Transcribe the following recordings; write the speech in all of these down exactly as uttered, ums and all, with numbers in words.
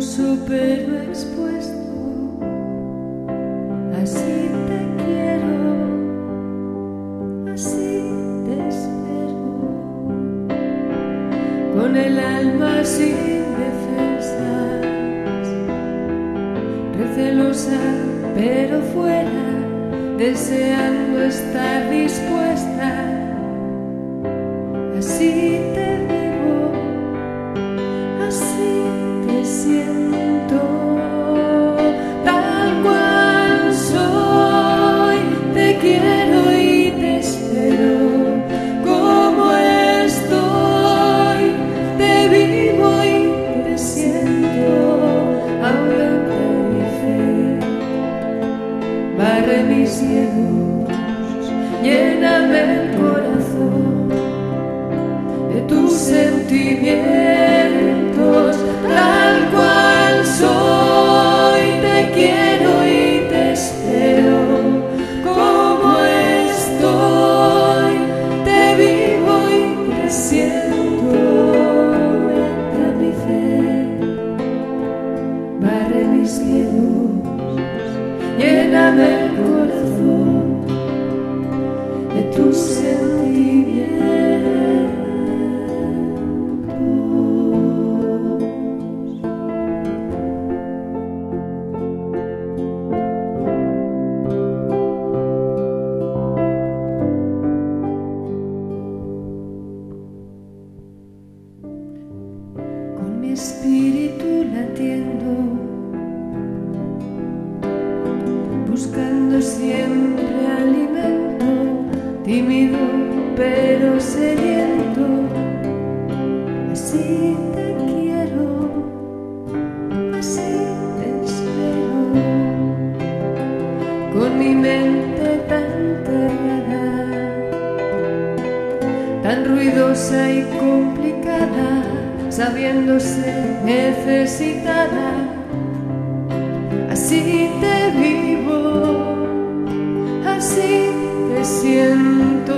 su pelo expuesto, así te quiero, así te espero, con el alma sin defensas, recelosa pero fuera, deseando estar dispuesta, así te vivo, así te siento, tal cual soy, te quiero y te espero, como estoy, te vivo y te siento, aumenta mi fe, barre mis miedos, lléname el corazón de tus sentimientos, tal cual soy, te quiero y te espero, como estoy, te vivo y te siento, aumenta mi fe, barre mis miedos, lléname el corazón de tus sentimientos. Con mi espíritu latiendo, buscando siempre alimento, tímido pero sediento, así te quiero, así te espero, con mi mente tan cerrada, tan ruidosa y complicada, sabiéndose necesitada, así te vivo, así te siento,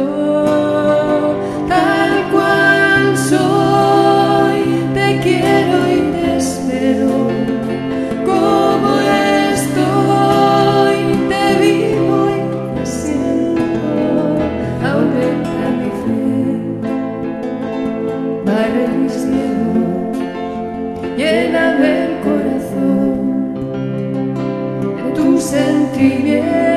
tal cual soy, te quiero y te espero, como estoy, te vivo y te siento, aumenta mi fe, barre mis miedos, lléname el corazón de tus sentimientos.